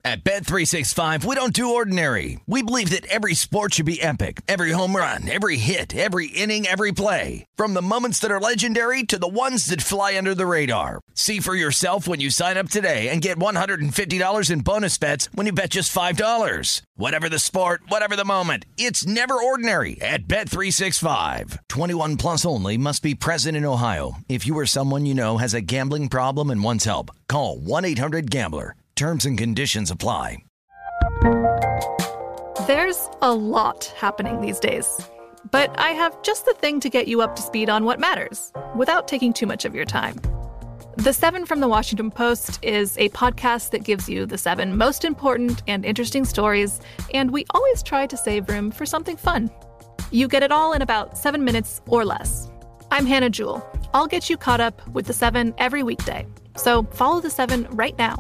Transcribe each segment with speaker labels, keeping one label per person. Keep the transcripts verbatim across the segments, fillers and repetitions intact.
Speaker 1: At Bet three sixty-five, we don't do ordinary. We believe that every sport should be epic. Every home run, every hit, every inning, every play. From the moments that are legendary to the ones that fly under the radar. See for yourself when you sign up today and get one hundred fifty dollars in bonus bets when you bet just five dollars. Whatever the sport, whatever the moment, it's never ordinary at Bet three sixty-five. twenty-one plus only. Must be present in Ohio. If you or someone you know has a gambling problem and wants help, call one eight hundred gambler. Terms and conditions apply.
Speaker 2: There's a lot happening these days, but I have just the thing to get you up to speed on what matters without taking too much of your time. The Seven from the Washington Post is a podcast that gives you the seven most important and interesting stories, and we always try to save room for something fun. You get it all in about seven minutes or less. I'm Hannah Jewell. I'll get you caught up with the Seven every weekday. So follow the Seven right now.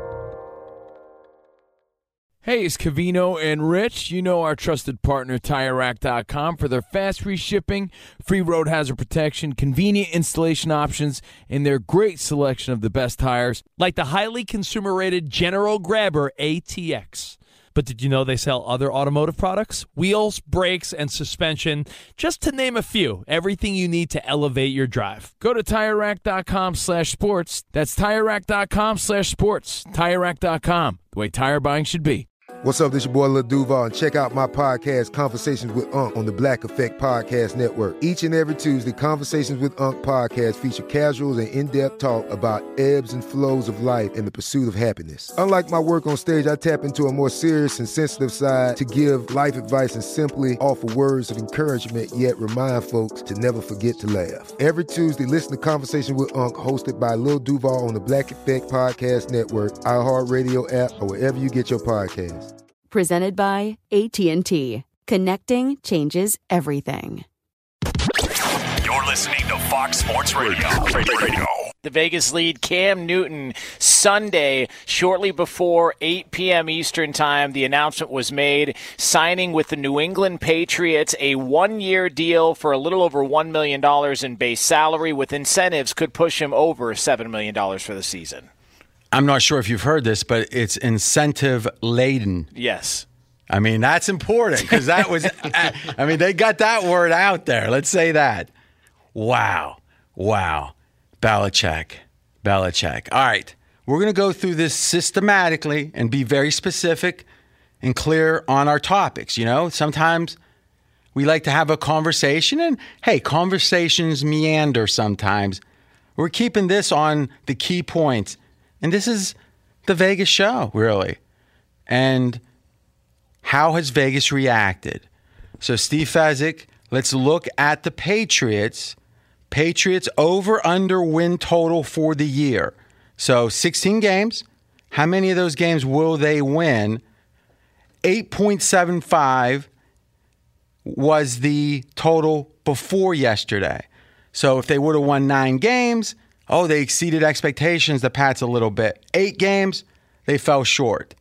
Speaker 3: Hey, it's Cavino and Rich. You know our trusted partner, Tire Rack dot com, for their fast free shipping, free road hazard protection, convenient installation options, and their great selection of the best tires, like the highly consumer-rated General Grabber A T X. But did you know they sell other automotive products? Wheels, brakes, and suspension, just to name a few. Everything you need to elevate your drive. Go to Tire Rack dot com slash sports. That's Tire Rack dot com slash sports. Tire Rack dot com, the way tire buying should be.
Speaker 4: What's up, this your boy Lil Duval, and check out my podcast, Conversations with Unc, on the Black Effect Podcast Network. Each and every Tuesday, Conversations with Unc podcast feature casuals and in-depth talk about ebbs and flows of life and the pursuit of happiness. Unlike my work on stage, I tap into a more serious and sensitive side to give life advice and simply offer words of encouragement, yet remind folks to never forget to laugh. Every Tuesday, listen to Conversations with Unc, hosted by Lil Duval on the Black Effect Podcast Network, iHeartRadio app, or wherever you get your podcasts.
Speaker 5: Presented by A T and T. Connecting changes everything.
Speaker 6: You're listening to Fox Sports Radio. Radio.
Speaker 7: The Vegas lead, Cam Newton, Sunday, shortly before eight p.m. Eastern Time, the announcement was made, signing with the New England Patriots, a one-year deal for a little over one million dollars in base salary, with incentives could push him over seven million dollars for the season.
Speaker 8: I'm not sure if you've heard this, but it's incentive-laden.
Speaker 7: Yes.
Speaker 8: I mean, that's important because that was, I mean, they got that word out there. Let's say that. Wow. Wow. Belichick. Belichick. All right. We're going to go through this systematically and be very specific and clear on our topics. You know, sometimes we like to have a conversation, and, hey, conversations meander sometimes. We're keeping this on the key points. And this is the Vegas show, really. And how has Vegas reacted? So, Steve Fezzik, let's look at the Patriots. Patriots over-under win total for the year. So, sixteen games. How many of those games will they win? eight point seven five was the total before yesterday. So, if they would have won nine games... Oh, they exceeded expectations, the Pats, a little bit. Eight games, they fell short.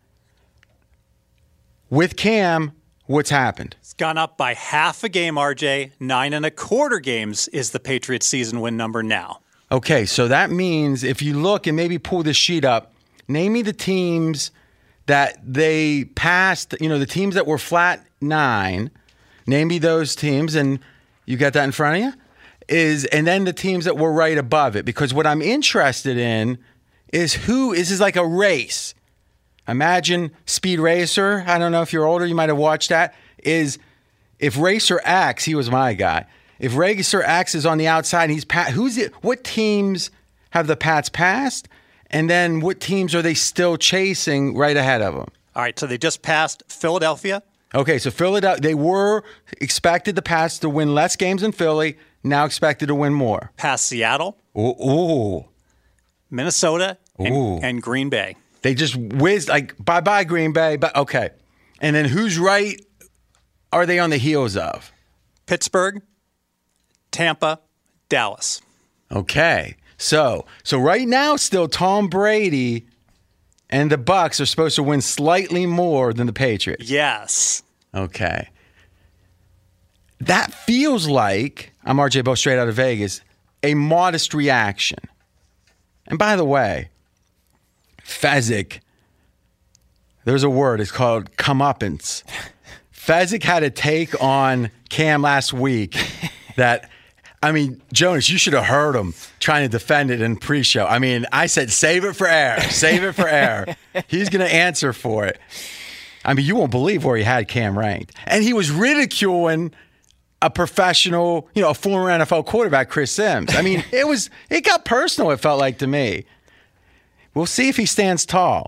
Speaker 8: With Cam, what's happened?
Speaker 9: It's gone up by half a game, R J. Nine and a quarter games is the Patriots' season win number now.
Speaker 8: Okay, so that means if you look and maybe pull this sheet up, name me the teams that they passed, you know, the teams that were flat nine. Name me those teams, and you got that in front of you? Is and then the teams that were right above it, because what I'm interested in is who this is like a race. Imagine Speed Racer. I don't know if you're older, you might have watched that. Is if Racer X, he was my guy. If Racer X is on the outside, and he's pa- who's it? What teams have the Pats passed, and then what teams are they still chasing right ahead of them?
Speaker 9: All right, so they just passed Philadelphia.
Speaker 8: Okay, so Philadelphia, they were expected the Pats to win less games than Philly. Now expected to win more.
Speaker 9: Past Seattle.
Speaker 8: Ooh. ooh.
Speaker 9: Minnesota. And,
Speaker 8: ooh.
Speaker 9: and Green Bay.
Speaker 8: They just whizzed, like, bye-bye Green Bay. But okay. And then who's right are they on the heels of?
Speaker 9: Pittsburgh, Tampa, Dallas.
Speaker 8: Okay. So, so right now still Tom Brady and the Bucs are supposed to win slightly more than the Patriots.
Speaker 9: Yes.
Speaker 8: Okay. That feels like, I'm R J Bo straight out of Vegas, a modest reaction. And by the way, Fezzik, There's a word. It's called comeuppance. Fezzik had a take on Cam last week that, I mean, Jonas, you should have heard him trying to defend it in pre-show. I mean, I said, save it for air. Save it for air. He's going to answer for it. I mean, you won't believe where he had Cam ranked. And he was ridiculing a professional, you know, a former N F L quarterback, Chris Sims. I mean, it was, it got personal, it felt like to me. We'll see if he stands tall.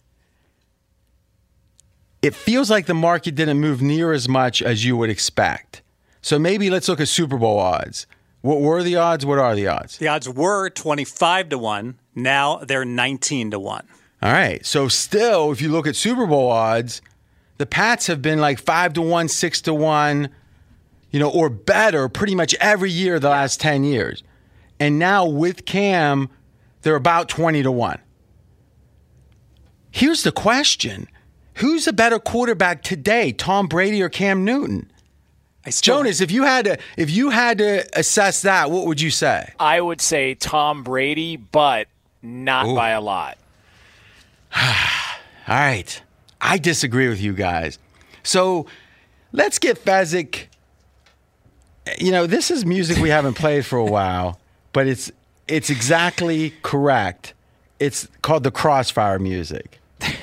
Speaker 8: It feels like the market didn't move near as much as you would expect. So maybe let's look at Super Bowl odds. What were the odds? What are the odds?
Speaker 9: The odds were twenty-five to one. Now they're nineteen to one.
Speaker 8: All right. So still, if you look at Super Bowl odds, the Pats have been like five to one, six to one, you know, or better pretty much every year the last ten years. And now with Cam, they're about twenty to one. Here's the question. Who's a better quarterback today, Tom Brady or Cam Newton?
Speaker 9: I still,
Speaker 8: Jonas, if you had to if you had to assess that, what would you say?
Speaker 7: I would say Tom Brady, but not
Speaker 8: Ooh. by
Speaker 7: a lot.
Speaker 8: All right. I disagree with you guys. So let's get Fezzik. You know, this is music we haven't played for a while, but it's it's exactly correct. It's called the Crossfire music.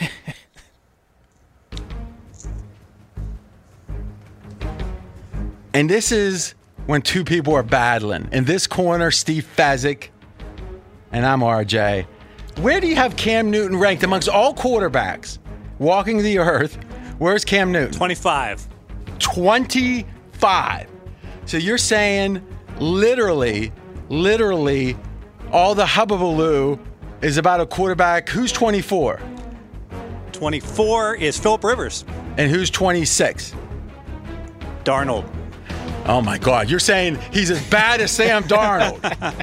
Speaker 8: And this is when two people are battling. In this corner, Steve Fezzik, and I'm R J. Where do you have Cam Newton ranked amongst all quarterbacks walking the earth? Where's Cam Newton?
Speaker 9: twenty-five.
Speaker 8: twenty-five. So you're saying literally, literally, all the hubbubaloo is about a quarterback. Who's twenty-four?
Speaker 9: twenty-four is Phillip Rivers.
Speaker 8: And who's twenty-six?
Speaker 9: Darnold.
Speaker 8: Oh, my God. You're saying he's as bad as Sam Darnold.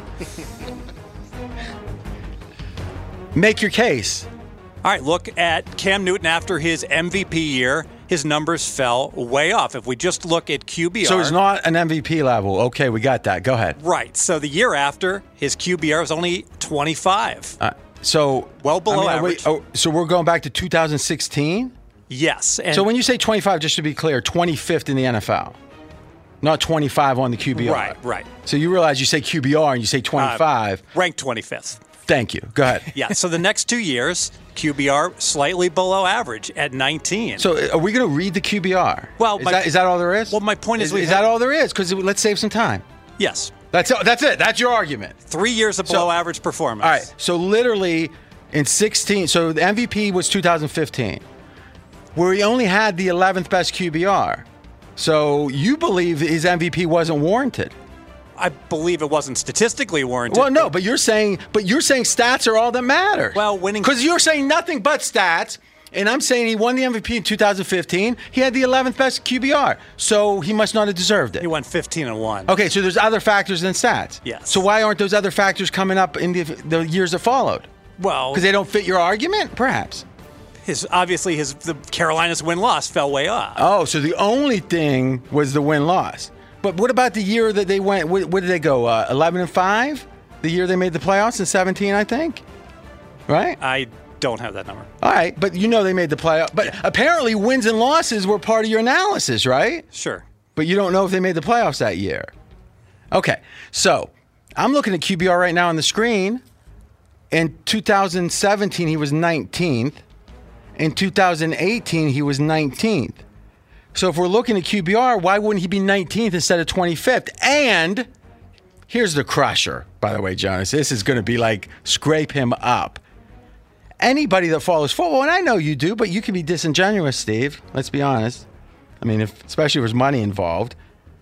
Speaker 8: Make your case.
Speaker 9: All right, look at Cam Newton after his M V P year. His numbers fell way off. If we just look at Q B R.
Speaker 8: So he's not an M V P level. Okay, we got that. Go ahead.
Speaker 9: Right. So the year after, his Q B R was only twenty-five.
Speaker 8: Uh, so
Speaker 9: well below
Speaker 8: I mean,
Speaker 9: average.
Speaker 8: Wait, oh, so we're going back to two thousand sixteen?
Speaker 9: Yes. And
Speaker 8: so when you say twenty-five, just to be clear, twenty-fifth in the N F L. Not twenty-five on the Q B R.
Speaker 9: Right, right.
Speaker 8: So you realize you say Q B R and you say twenty-five.
Speaker 9: Uh, ranked twenty-fifth.
Speaker 8: Thank you. Go ahead.
Speaker 9: Yeah, so the next two years, Q B R slightly below average at nineteen.
Speaker 8: So are we going to read the Q B R?
Speaker 9: Well,
Speaker 8: is,
Speaker 9: my,
Speaker 8: that, is that all there is?
Speaker 9: Well, my point is...
Speaker 8: Is,
Speaker 9: we
Speaker 8: is
Speaker 9: have,
Speaker 8: that all there is? Because let's save some time.
Speaker 9: Yes.
Speaker 8: That's that's it. That's your argument.
Speaker 9: Three years of below
Speaker 8: so,
Speaker 9: average performance.
Speaker 8: All right. So literally in sixteen, so the M V P was two thousand fifteen, where he only had the eleventh best Q B R. So you believe his M V P wasn't warranted?
Speaker 9: I believe it wasn't statistically warranted.
Speaker 8: Well, no, but you're saying, but you're saying stats are all that matter.
Speaker 9: Well, winning
Speaker 8: because you're saying nothing but stats, and I'm saying he won the M V P in two thousand fifteen. He had the eleventh best Q B R, so he must not have deserved it.
Speaker 9: He won fifteen and one.
Speaker 8: Okay, so there's other factors than stats.
Speaker 9: Yes.
Speaker 8: So why aren't those other factors coming up in the, the years that followed?
Speaker 9: Well,
Speaker 8: because they don't fit your argument, perhaps.
Speaker 9: His obviously his the Carolina's win-loss fell way off.
Speaker 8: Oh, so the only thing was the win-loss. But what about the year that they went? Where, where did they go? Uh, Eleven and five. The year they made the playoffs in seventeen, I think. Right.
Speaker 9: I don't have that number.
Speaker 8: All right, but you know they made the playoff. But yeah. Apparently, wins and losses were part of your analysis, right?
Speaker 9: Sure.
Speaker 8: But you don't know if they made the playoffs that year. Okay, so I'm looking at Q B R right now on the screen. In two thousand seventeen, he was nineteenth. In two thousand eighteen, he was nineteenth. So if we're looking at Q B R, why wouldn't he be nineteenth instead of twenty-fifth? And here's the crusher, by the way, Jonas. This is going to be like scrape him up. Anybody that follows football, and I know you do, but you can be disingenuous, Steve. Let's be honest. I mean, if, especially if there's money involved.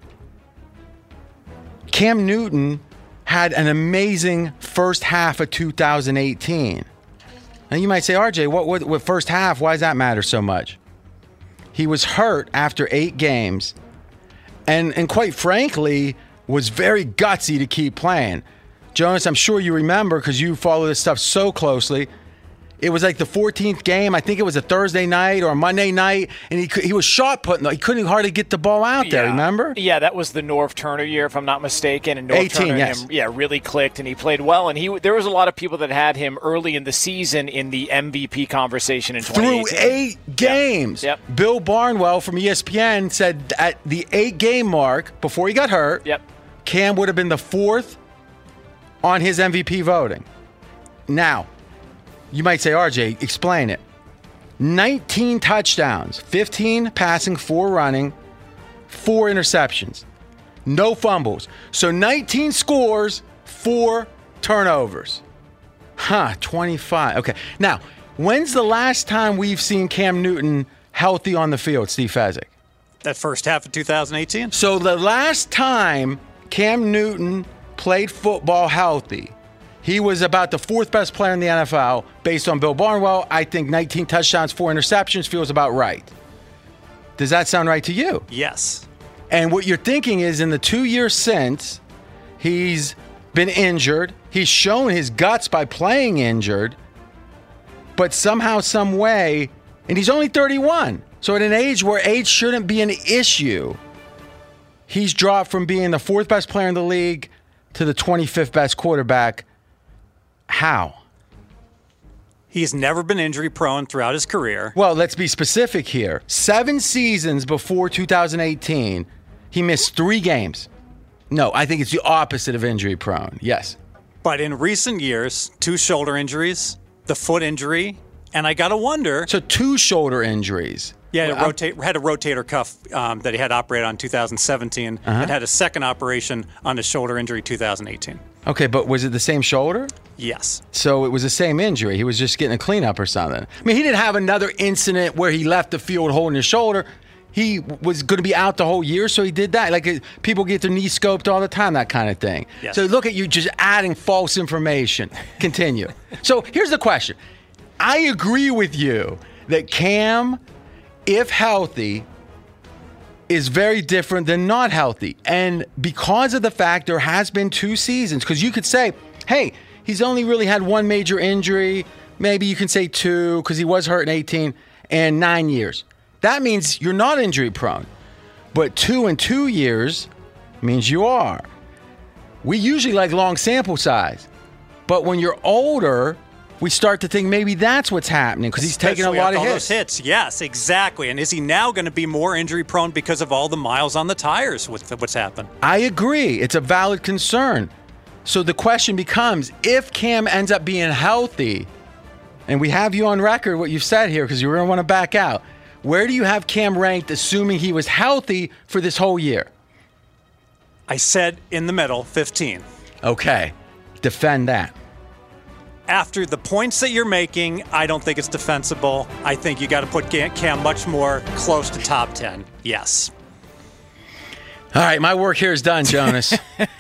Speaker 8: Cam Newton had an amazing first half of two thousand eighteen. Now you might say, R J, what, what, what first half? Why does that matter so much? He was hurt after eight games, and and quite frankly, was very gutsy to keep playing. Jonas, I'm sure you remember because you follow this stuff so closely. It was like the fourteenth game. I think it was a Thursday night or a Monday night, and he he was shot putting. He couldn't hardly get the ball out there.
Speaker 7: Yeah.
Speaker 8: Remember?
Speaker 7: Yeah, that was the Norv Turner year, if I'm not mistaken. And Norv
Speaker 8: eighteen,
Speaker 7: Turner,
Speaker 8: yes.
Speaker 7: him, yeah, really clicked, and he played well. And he there was a lot of people that had him early in the season in the M V P conversation in twenty eighteen.
Speaker 8: Through eight games.
Speaker 7: Yep.
Speaker 8: Bill Barnwell from E S P N said at the eight-game mark before he got hurt,
Speaker 7: yep.
Speaker 8: Cam would have been the fourth on his M V P voting. Now, you might say, R J, explain it. nineteen touchdowns, fifteen passing, four running, four interceptions, no fumbles. So nineteen scores, four turnovers. Huh, twenty-five. Okay. Now, when's the last time we've seen Cam Newton healthy on the field, Steve Fezzik?
Speaker 9: That first half of two thousand eighteen?
Speaker 8: So the last time Cam Newton played football healthy, he was about the fourth best player in the N F L based on Bill Barnwell. I think nineteen touchdowns, four interceptions feels about right. Does that sound right to you?
Speaker 9: Yes.
Speaker 8: And what you're thinking is in the two years since, he's been injured. He's shown his guts by playing injured. But somehow, some way, and he's only thirty-one. So at an age where age shouldn't be an issue, he's dropped from being the fourth best player in the league to the twenty-fifth best quarterback. How?
Speaker 9: He's never been injury prone throughout his career.
Speaker 8: Well, let's be specific here. Seven seasons before two thousand eighteen, he missed three games. No, I think it's the opposite of injury prone. Yes.
Speaker 9: But in recent years, two shoulder injuries, the foot injury, and I got to wonder.
Speaker 8: So two shoulder injuries.
Speaker 9: Yeah,
Speaker 8: well,
Speaker 9: had, a rotate, had a rotator cuff um, that he had operated on two thousand seventeen uh-huh. and had a second operation on his shoulder injury two thousand eighteen.
Speaker 8: Okay, but was it the same shoulder?
Speaker 9: Yes.
Speaker 8: So it was the same injury. He was just getting a cleanup or something. I mean, he didn't have another incident where he left the field holding his shoulder. He was going to be out the whole year, so he did that. Like people get their knee scoped all the time, that kind of thing.
Speaker 9: Yes.
Speaker 8: So look at you just adding false information. Continue. So here's the question. I agree with you that Cam, if healthy, is very different than not healthy. And because of the fact there has been two seasons, because you could say, hey, he's only really had one major injury. Maybe you can say two because he was hurt in eighteen and nine years. That means you're not injury prone. But two and two years means you are. We usually like long sample size. But when you're older, we start to think maybe that's what's happening because he's taking a lot of
Speaker 9: all
Speaker 8: hits.
Speaker 9: Those hits. Yes, exactly. And is he now going to be more injury prone because of all the miles on the tires with what's happened?
Speaker 8: I agree. It's a valid concern. So the question becomes, if Cam ends up being healthy, and we have you on record what you've said here because you're going to want to back out, where do you have Cam ranked assuming he was healthy for this whole year?
Speaker 9: I said in the middle, fifteen.
Speaker 8: Okay. Defend that.
Speaker 9: After the points that you're making, I don't think it's defensible. I think you got to put Cam much more close to top ten. Yes.
Speaker 8: All right, my work here is done, Jonas.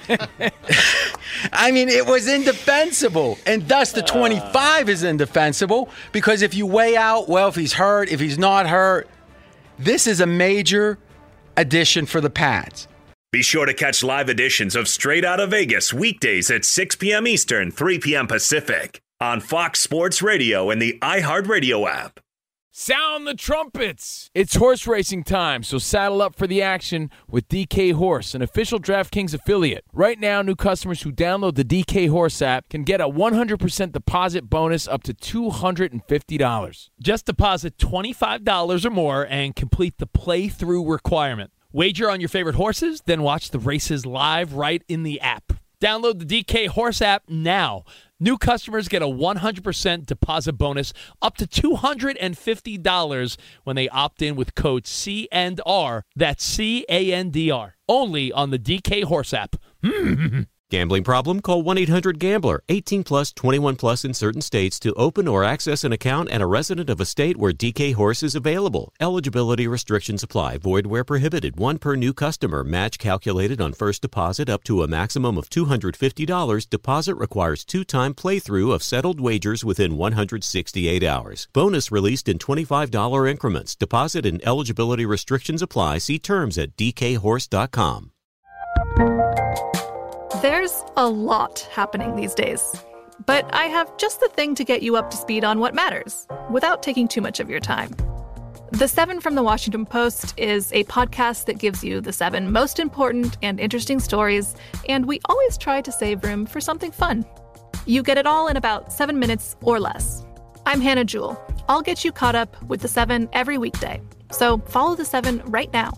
Speaker 8: I mean, it was indefensible, and thus the twenty-five is indefensible because if you weigh out, well, if he's hurt, if he's not hurt, this is a major addition for the Pats.
Speaker 6: Be sure to catch live editions of Straight Outta Vegas weekdays at six p.m. Eastern, three p.m. Pacific on Fox Sports Radio and the iHeartRadio app.
Speaker 3: Sound the trumpets! It's horse racing time, so saddle up for the action with D K Horse, an official DraftKings affiliate. Right now, new customers who download the D K Horse app can get a one hundred percent deposit bonus up to two hundred fifty dollars.
Speaker 10: Just deposit twenty-five dollars or more and complete the playthrough requirement. Wager on your favorite horses, then watch the races live right in the app. Download the D K Horse app now. New customers get a one hundred percent deposit bonus up to two hundred fifty dollars when they opt in with code C and R. That's C A N D R. Only on the D K Horse app.
Speaker 11: Gambling problem? Call one eight hundred gambler. eighteen plus, twenty-one plus in certain states to open or access an account and a resident of a state where D K Horse is available. Eligibility restrictions apply. Void where prohibited. One per new customer. Match calculated on first deposit up to a maximum of two hundred fifty dollars. Deposit requires two-time playthrough of settled wagers within one hundred sixty-eight hours. Bonus released in twenty-five dollars increments. Deposit and eligibility restrictions apply. See terms at d k horse dot com.
Speaker 2: There's a lot happening these days. But I have just the thing to get you up to speed on what matters, without taking too much of your time. The Seven from the Washington Post is a podcast that gives you the seven most important and interesting stories, and we always try to save room for something fun. You get it all in about seven minutes or less. I'm Hannah Jewell. I'll get you caught up with the Seven every weekday. So follow the Seven right now.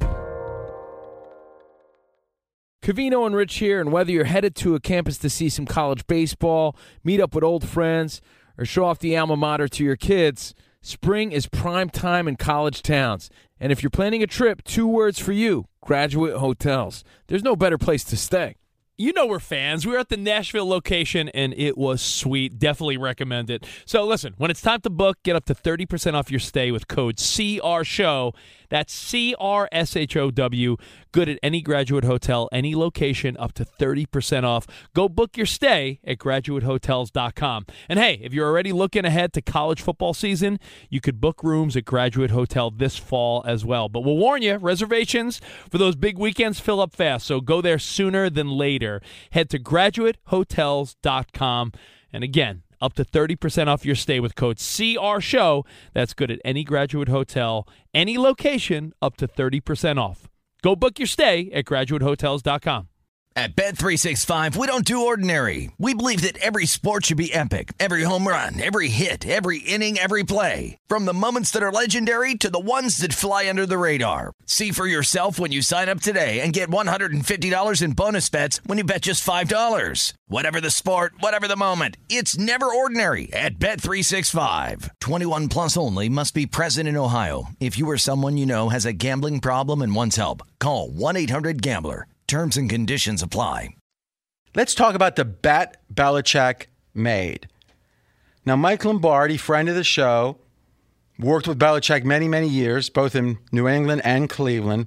Speaker 3: Covino and Rich here, and whether you're headed to a campus to see some college baseball, meet up with old friends, or show off the alma mater to your kids, spring is prime time in college towns. And if you're planning a trip, two words for you: Graduate Hotels. There's no better place to stay.
Speaker 10: You know we're fans. We were at the Nashville location, and it was sweet. Definitely recommend it. So listen, when it's time to book, get up to thirty percent off your stay with code C R SHOW. That's C R S H O W. Good at any Graduate Hotel, any location, up to thirty percent off. Go book your stay at graduate hotels dot com. And hey, if you're already looking ahead to college football season, you could book rooms at Graduate Hotel this fall as well. But we'll warn you, reservations for those big weekends fill up fast, so go there sooner than later. Head to graduate hotels dot com. And again, up to thirty percent off your stay with code C R SHOW. That's good at any Graduate Hotel, any location, up to thirty percent off. Go book your stay at graduate hotels dot com.
Speaker 1: At Bet three sixty-five, we don't do ordinary. We believe that every sport should be epic. Every home run, every hit, every inning, every play. From the moments that are legendary to the ones that fly under the radar. See for yourself when you sign up today and get one hundred fifty dollars in bonus bets when you bet just five dollars. Whatever the sport, whatever the moment, it's never ordinary at Bet three sixty-five. twenty-one plus only. Must be present in Ohio. If you or someone you know has a gambling problem and wants help, call one eight hundred gambler. Terms and conditions apply.
Speaker 8: Let's talk about the bet Belichick made. Now, Mike Lombardi, friend of the show, worked with Belichick many, many years, both in New England and Cleveland.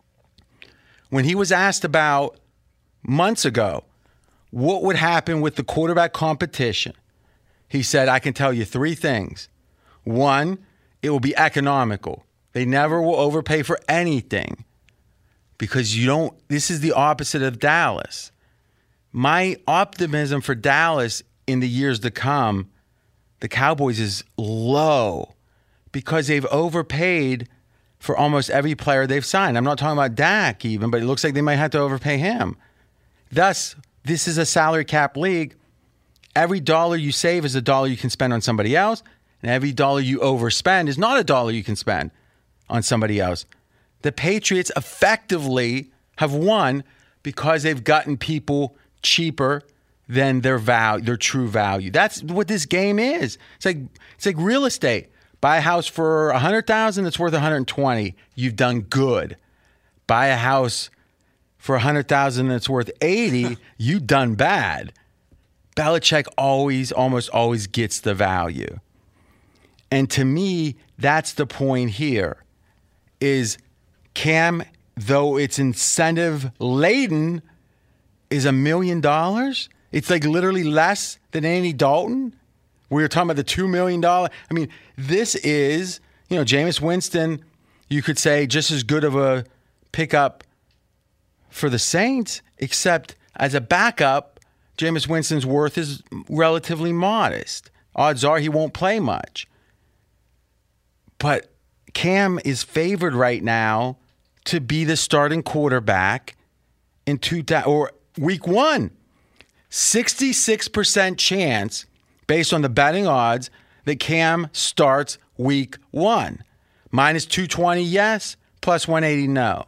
Speaker 8: When he was asked about months ago what would happen with the quarterback competition, he said, I can tell you three things. One, it will be economical. They never will overpay for anything. Because you don't, this is the opposite of Dallas. My optimism for Dallas in the years to come, the Cowboys, is low because they've overpaid for almost every player they've signed. I'm not talking about Dak even, but it looks like they might have to overpay him. Thus, this is a salary cap league. Every dollar you save is a dollar you can spend on somebody else, and every dollar you overspend is not a dollar you can spend on somebody else. The Patriots effectively have won because they've gotten people cheaper than their value, their true value. That's what this game is. It's like it's like real estate. Buy a house for one hundred thousand dollars, it's worth one hundred twenty thousand dollars. You've done good. Buy a house for one hundred thousand dollars, it's worth eighty thousand dollars. You've done bad. Belichick always, almost always gets the value. And to me, that's the point here, is Cam, though it's incentive-laden, is a million dollars. It's like literally less than Andy Dalton. We were talking about the two million dollars. I mean, this is, you know, Jameis Winston, you could say, just as good of a pickup for the Saints, except as a backup, Jameis Winston's worth is relatively modest. Odds are he won't play much. But Cam is favored right now to be the starting quarterback in two or week one. sixty-six percent chance, based on the betting odds, that Cam starts week one. Minus two twenty, yes. Plus one eighty, no.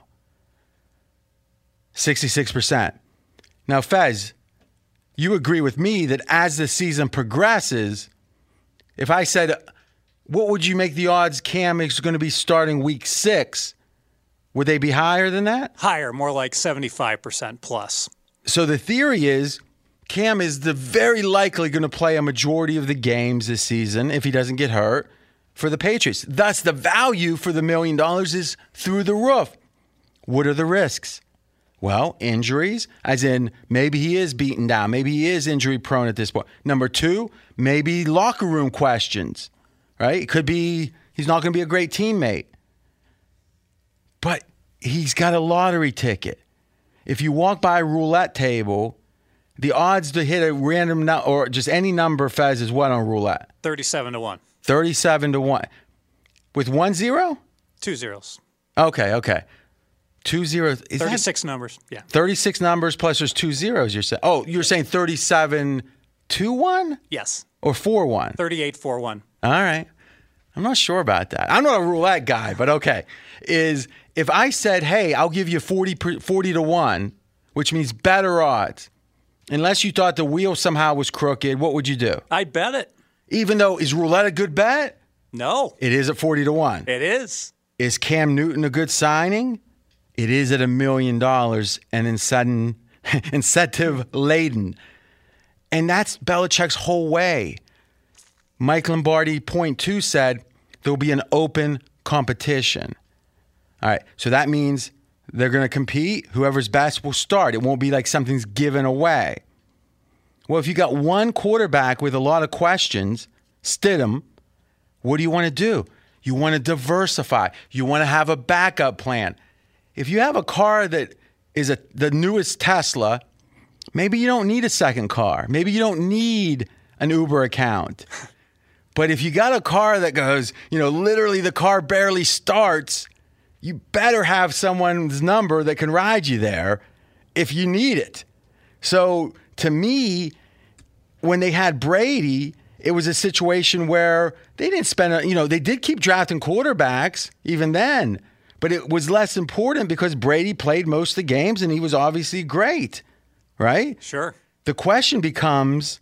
Speaker 8: sixty-six percent. Now, Fez, you agree with me that as the season progresses, if I said, what would you make the odds Cam is going to be starting week six? Would they be higher than that?
Speaker 9: Higher, more like seventy-five percent plus.
Speaker 8: So the theory is Cam is the very likely going to play a majority of the games this season if he doesn't get hurt for the Patriots. Thus, the value for the million dollars is through the roof. What are the risks? Well, injuries, as in maybe he is beaten down. Maybe he is injury prone at this point. Number two, maybe locker room questions, right? It could be he's not going to be a great teammate. But he's got a lottery ticket. If you walk by a roulette table The odds to hit a random no- or just any number, Fez, is what on roulette?
Speaker 9: thirty-seven to one.
Speaker 8: thirty-seven to one. With one zero?
Speaker 9: Two zeros.
Speaker 8: Okay, okay. Two zeros. Is
Speaker 9: thirty-six
Speaker 8: that
Speaker 9: numbers, yeah.
Speaker 8: thirty-six numbers plus there's two zeros, you're saying. Oh, you're saying thirty-seven to one?
Speaker 9: Yes.
Speaker 8: Or four one?
Speaker 9: thirty-eight four one.
Speaker 8: All right. I'm not sure about that. I'm not a roulette guy, but okay. Is if I said, hey, I'll give you forty, forty to one, which means better odds, unless you thought the wheel somehow was crooked, what would you do?
Speaker 9: I'd bet it.
Speaker 8: Even though, is roulette a good bet?
Speaker 9: No.
Speaker 8: It is at forty to one.
Speaker 9: It is.
Speaker 8: Is Cam Newton a good signing? It is at a million dollars and incentive, incentive laden. And that's Belichick's whole way. Mike Lombardi, point two, said there'll be an open competition. All right, so that means they're going to compete. Whoever's best will start. It won't be like something's given away. Well, if you got one quarterback with a lot of questions, Stidham, what do you want to do? You want to diversify. You want to have a backup plan. If you have a car that is a, the newest Tesla, maybe you don't need a second car. Maybe you don't need an Uber account. But if you got a car that goes, you know, literally the car barely starts, you better have someone's number that can ride you there if you need it. So to me, when they had Brady, it was a situation where they didn't spend, a, you know, they did keep drafting quarterbacks even then. But it was less important because Brady played most of the games and he was obviously great, right?
Speaker 9: Sure.
Speaker 8: The question becomes,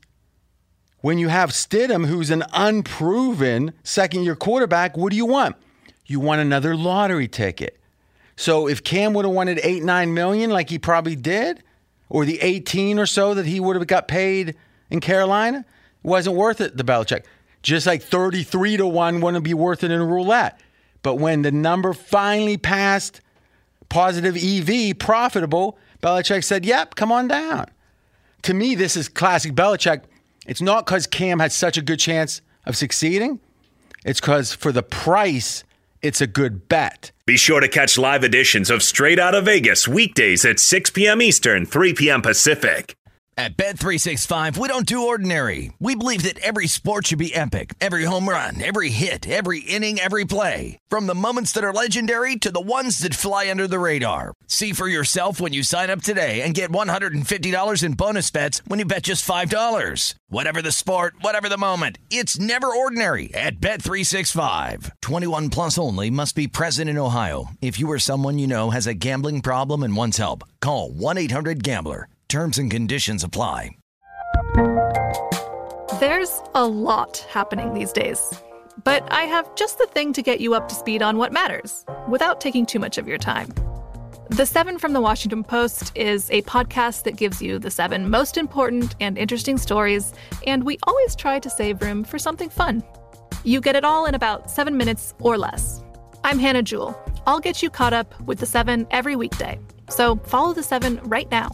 Speaker 8: when you have Stidham, who's an unproven second-year quarterback, what do you want? You want another lottery ticket. So if Cam would have wanted eight, nine million like he probably did, or the eighteen or so that he would have got paid in Carolina, it wasn't worth it, the Belichick. Just like thirty-three to one wouldn't be worth it in roulette. But when the number finally passed positive E V, profitable, Belichick said, yep, come on down. To me, this is classic Belichick. It's not because Cam had such a good chance of succeeding. It's because for the price, it's a good bet.
Speaker 6: Be sure to catch live editions of Straight Outta Vegas weekdays at six p.m. Eastern, three p.m. Pacific.
Speaker 1: At Bet three sixty-five, we don't do ordinary. We believe that every sport should be epic. Every home run, every hit, every inning, every play. From the moments that are legendary to the ones that fly under the radar. See for yourself when you sign up today and get one hundred fifty dollars in bonus bets when you bet just five dollars. Whatever the sport, whatever the moment, it's never ordinary at Bet three sixty-five. twenty-one plus only. Must be present in Ohio. If you or someone you know has a gambling problem and wants help, call one eight hundred gambler. Terms and conditions apply.
Speaker 2: There's a lot happening these days, but I have just the thing to get you up to speed on what matters without taking too much of your time. The Seven from the Washington Post is a podcast that gives you the seven most important and interesting stories, and we always try to save room for something fun. You get it all in about seven minutes or less. I'm Hannah Jewell. I'll get you caught up with the seven every weekday. So follow the seven right now.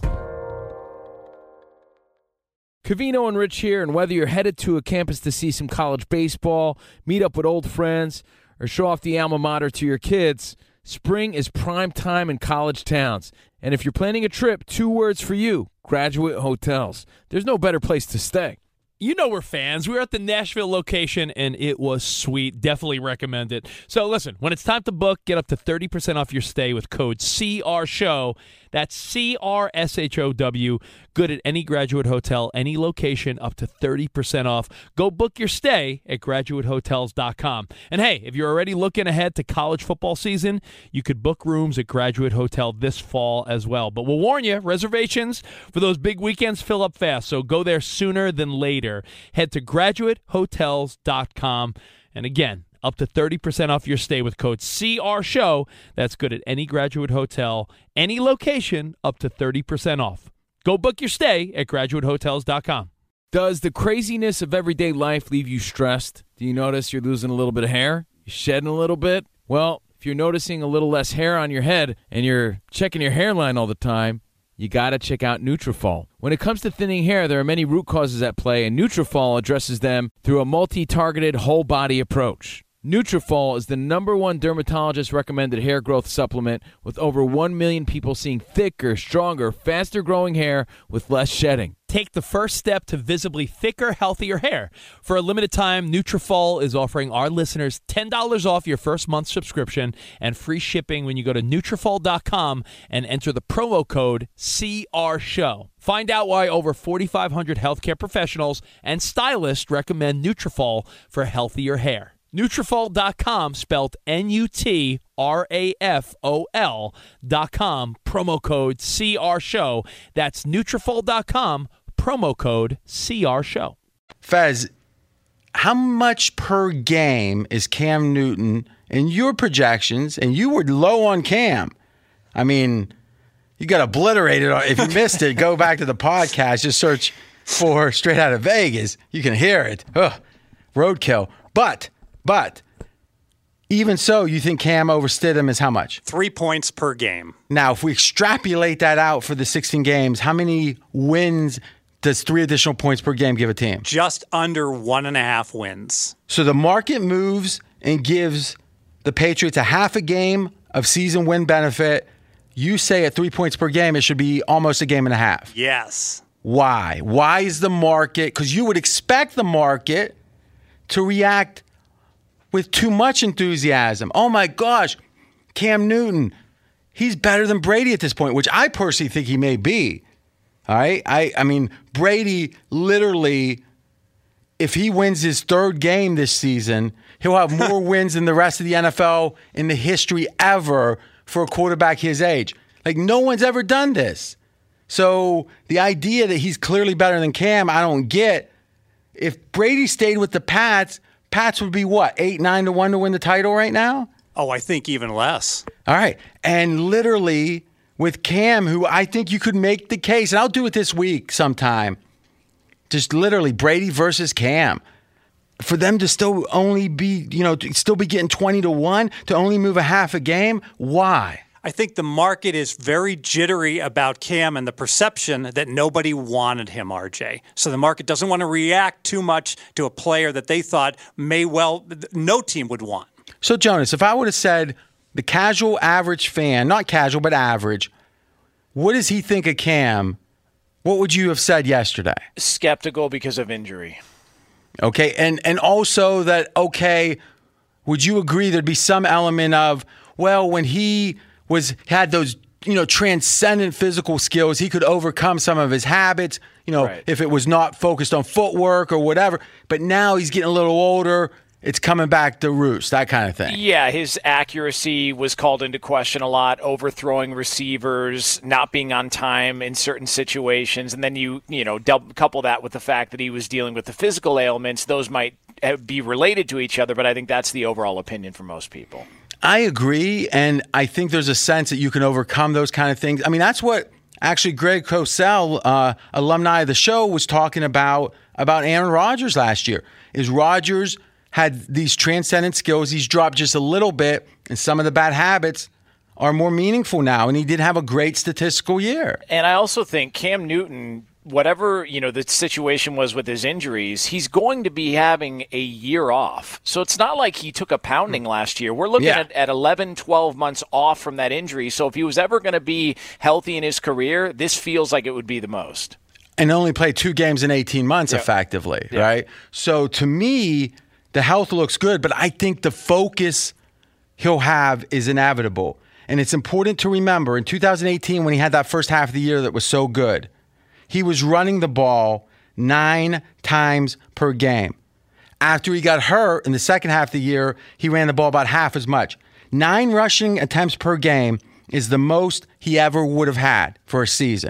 Speaker 3: Covino and Rich here, and whether you're headed to a campus to see some college baseball, meet up with old friends, or show off the alma mater to your kids, spring is prime time in college towns. And if you're planning a trip, two words for you: Graduate Hotels. There's no better place to stay.
Speaker 10: You know we're fans. We were at the Nashville location, and it was sweet. Definitely recommend it. So listen, when it's time to book, get up to thirty percent off your stay with code C R SHOW. That's C R S H O W. Good at any Graduate Hotel, any location, up to thirty percent off. Go book your stay at graduate hotels dot com. And hey, if you're already looking ahead to college football season, you could book rooms at Graduate Hotel this fall as well. But we'll warn you, reservations for those big weekends fill up fast, so go there sooner than later. Head to graduate hotels dot com. And again, up to thirty percent off your stay with code C R SHOW. That's good at any Graduate Hotel, any location, up to thirty percent off. Go book your stay at graduate hotels dot com.
Speaker 3: Does the craziness of everyday life leave you stressed? Do you notice you're losing a little bit of hair? You're shedding a little bit? Well, if you're noticing a little less hair on your head and you're checking your hairline all the time, you got to check out Nutrafol. When it comes to thinning hair, there are many root causes at play, and Nutrafol addresses them through a multi-targeted whole-body approach. Nutrafol is the number one dermatologist-recommended hair growth supplement with over one million people seeing thicker, stronger, faster-growing hair with less shedding.
Speaker 10: Take the first step to visibly thicker, healthier hair. For a limited time, Nutrafol is offering our listeners ten dollars off your first month subscription and free shipping when you go to Nutrafol dot com and enter the promo code C R Show. Find out why over forty-five hundred healthcare professionals and stylists recommend Nutrafol for healthier hair. Nutrafol dot com, spelled N U T R A F O L dot com, promo code C R Show. That's Nutrafol dot com, promo code C R Show.
Speaker 8: Fez, how much per game is Cam Newton in your projections? And you were low on Cam. I mean, you got obliterated. If you missed it, go back to the podcast. Just search for Straight Out of Vegas. You can hear it. Ugh, roadkill. But... But even so, you think Cam overstood him is how much?
Speaker 9: Three points per game.
Speaker 8: Now, if we extrapolate that out for the sixteen games, how many wins does three additional points per game give a team?
Speaker 9: Just under one and a half wins.
Speaker 8: So the market moves and gives the Patriots a half a game of season win benefit. You say at three points per game, it should be almost a game and a half.
Speaker 9: Yes.
Speaker 8: Why? Why is the market? Because you would expect the market to react with too much enthusiasm. Oh my gosh, Cam Newton, he's better than Brady at this point, which I personally think he may be. All right? I, I mean, Brady literally, if he wins his third game this season, he'll have more wins than the rest of the N F L in the history ever for a quarterback his age. Like, no one's ever done this. So the idea that he's clearly better than Cam, I don't get. If Brady stayed with the Pats, Pats would be what, eight, nine to one to win the title right now?
Speaker 9: Oh, I think even less.
Speaker 8: All right. And literally with Cam, who I think you could make the case, and I'll do it this week sometime, just literally Brady versus Cam. For them to still only be, you know, to still be getting twenty to one, to only move a half a game, why?
Speaker 9: I think the market is very jittery about Cam and the perception that nobody wanted him, R J. So the market doesn't want to react too much to a player that they thought may well, no team would want.
Speaker 8: So, Jonas, if I would have said the casual average fan, not casual, but average, what does he think of Cam? What would you have said yesterday?
Speaker 7: Skeptical because of injury.
Speaker 8: Okay, and, and also that, okay, would you agree there'd be some element of, well, when he was had those, you know, transcendent physical skills, he could overcome some of his habits, you know, right. If it was not focused on footwork or whatever. But now he's getting a little older. It's coming back to roost, that kind of thing.
Speaker 7: Yeah, his accuracy was called into question a lot, overthrowing receivers, not being on time in certain situations. And then you, you know, double, couple that with the fact that he was dealing with the physical ailments. Those might be related to each other, but I think that's the overall opinion for most people.
Speaker 8: I agree, and I think there's a sense that you can overcome those kind of things. I mean, that's what actually Greg Cosell, uh, alumni of the show, was talking about about Aaron Rodgers last year. Is Rodgers had these transcendent skills. He's dropped just a little bit, and some of the bad habits are more meaningful now, and he did have a great statistical year.
Speaker 7: And I also think Cam Newton, whatever, you know, the situation was with his injuries, he's going to be having a year off. So it's not like he took a pounding last year. We're looking yeah. at, at eleven, twelve months off from that injury. So if he was ever going to be healthy in his career, this feels like it would be the most.
Speaker 8: And only played two games in eighteen months yep. effectively, yep. right? So to me, the health looks good, but I think the focus he'll have is inevitable. And it's important to remember, in two thousand eighteen, when he had that first half of the year that was so good, he was running the ball nine times per game. After he got hurt in the second half of the year, he ran the ball about half as much. Nine rushing attempts per game is the most he ever would have had for a season.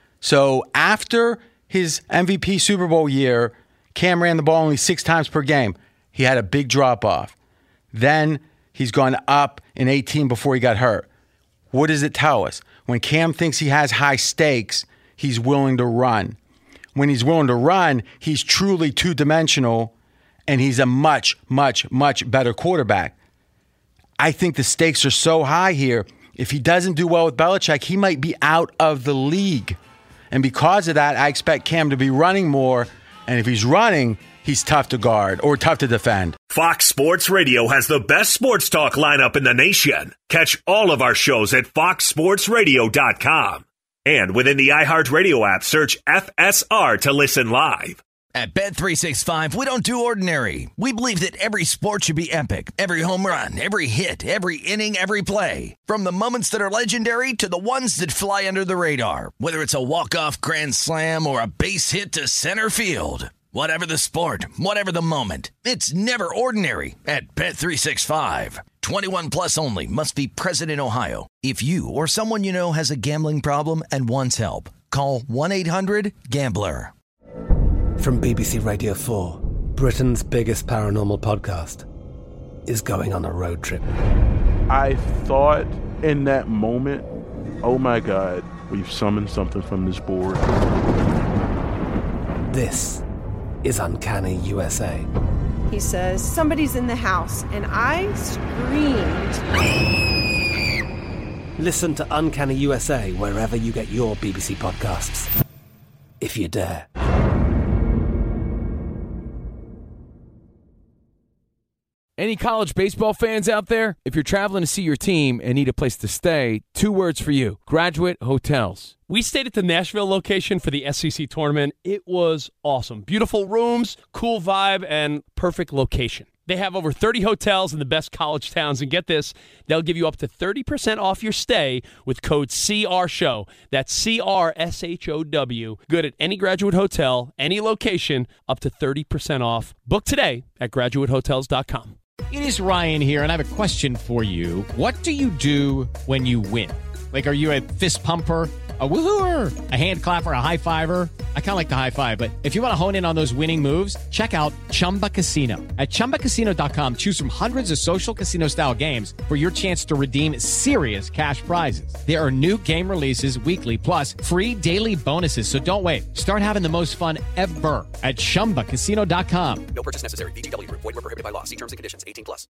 Speaker 8: So after his M V P Super Bowl year, Cam ran the ball only six times per game. He had a big drop-off. Then he's gone up in eighteen before he got hurt. What does it tell us? When Cam thinks he has high stakes, he's willing to run. When he's willing to run, he's truly two-dimensional, and he's a much, much, much better quarterback. I think the stakes are so high here. If he doesn't do well with Belichick, he might be out of the league. And because of that, I expect Cam to be running more. And if he's running, he's tough to guard or tough to defend.
Speaker 6: Fox Sports Radio has the best sports talk lineup in the nation. Catch all of our shows at fox sports radio dot com. And within the iHeartRadio app, search F S R to listen live.
Speaker 1: At Bet three sixty-five, we don't do ordinary. We believe that every sport should be epic. Every home run, every hit, every inning, every play. From the moments that are legendary to the ones that fly under the radar. Whether it's a walk-off grand slam or a base hit to center field. Whatever the sport, whatever the moment, it's never ordinary at Bet three sixty-five. twenty-one plus only. Must be present in Ohio. If you or someone you know has a gambling problem and wants help, call one eight hundred gambler.
Speaker 12: From B B C Radio four, Britain's biggest paranormal podcast is going on a road trip.
Speaker 13: I thought in that moment, oh my God, we've summoned something from this board.
Speaker 12: This is Uncanny U S A.
Speaker 14: He says, somebody's in the house, and I screamed.
Speaker 12: Listen to Uncanny U S A wherever you get your B B C podcasts, if you dare.
Speaker 3: Any college baseball fans out there? If you're traveling to see your team and need a place to stay, two words for you: Graduate Hotels.
Speaker 10: We stayed at the Nashville location for the S E C tournament. It was awesome. Beautiful rooms, cool vibe, and perfect location. They have over thirty hotels in the best college towns, and get this, they'll give you up to thirty percent off your stay with code C R SHOW. That's C R S H O W. Good at any Graduate Hotel, any location, up to thirty percent off. Book today at graduate hotels dot com.
Speaker 15: It is Ryan here, and I have a question for you. What do you do when you win? Like, are you a fist pumper, a woo-hooer, a hand clapper, a high-fiver? I kind of like the high-five, but if you want to hone in on those winning moves, check out Chumba Casino. At chumba casino dot com, choose from hundreds of social casino-style games for your chance to redeem serious cash prizes. There are new game releases weekly, plus free daily bonuses, so don't wait. Start having the most fun ever at chumba casino dot com.
Speaker 16: No purchase necessary. V G W. Void where prohibited by law. See terms and conditions. eighteen plus.